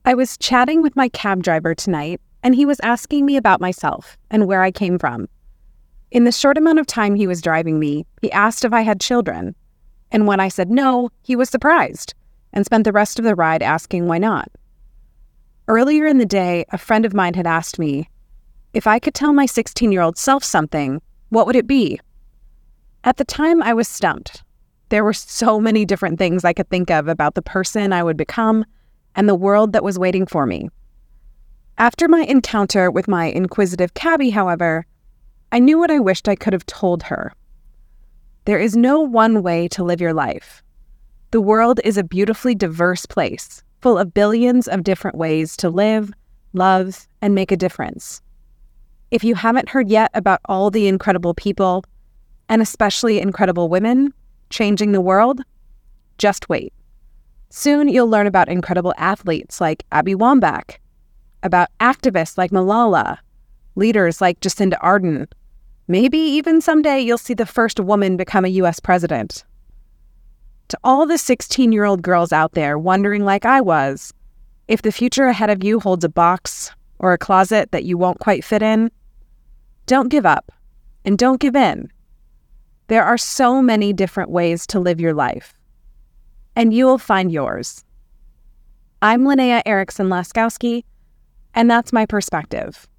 I was chatting with my cab driver tonight, and he was asking me about myself and where I came from. In the short amount of time he was driving me, he asked if I had children. And when I said no, he was surprised and spent the rest of the ride asking why not. Earlier in the day, a friend of mine had asked me, if I could tell my 16-year-old self something, what would it be? At the time, I was stumped. There were so many different things I could think of about the person I would become and the world that was waiting for me. After my encounter with my inquisitive cabbie, however, I knew what I wished I could have told her. There is no one way to live your life. The world is a beautifully diverse place, full of billions of different ways to live, love, and make a difference. If you haven't heard yet about all the incredible people, and especially incredible women, changing the world, just wait. Soon you'll learn about incredible athletes like Abby Wambach, about activists like Malala, leaders like Jacinda Ardern. Maybe even someday you'll see the first woman become a U.S. president. To all the 16-year-old girls out there wondering like I was, if the future ahead of you holds a box or a closet that you won't quite fit in, don't give up and don't give in. There are so many different ways to live your life, and you will find yours. I'm Linnea Erickson Laskowski, and that's my perspective.